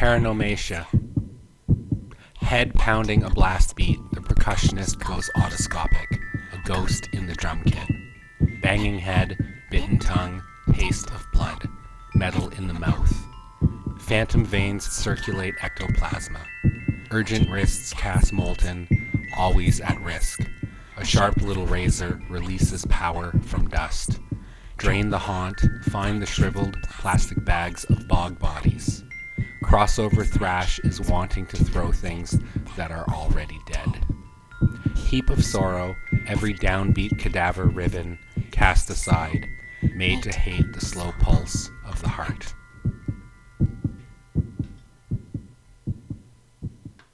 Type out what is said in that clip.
Paranomatia. Head pounding a blast beat, the percussionist goes otoscopic, a ghost in the drum kit. Banging head, bitten tongue, taste of blood, metal in the mouth. Phantom veins circulate ectoplasma. Urgent wrists cast molten, always at risk. A sharp little razor releases power from dust. Drain the haunt, find the shriveled plastic bags of bog bodies. Crossover thrash is wanting to throw things that are already dead. Heap of sorrow, every downbeat cadaver riven, cast aside, made to hate the slow pulse of the heart.